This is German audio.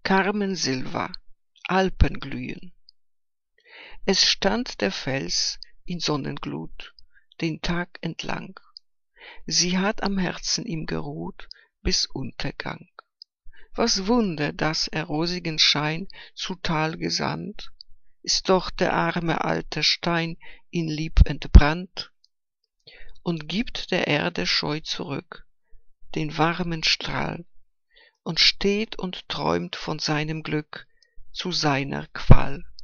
Carmen Sylva, Alpenglühen. Es stand der Fels in Sonnenglut den Tag entlang. Sie hat am Herzen ihm geruht bis Untergang. Was Wunder, dass er rosigen Schein zu Tal gesandt, ist doch der arme alte Stein ihn lieb entbrannt und gibt der Erde scheu zurück den warmen Strahl und steht und träumt von seinem Glück zu seiner Qual.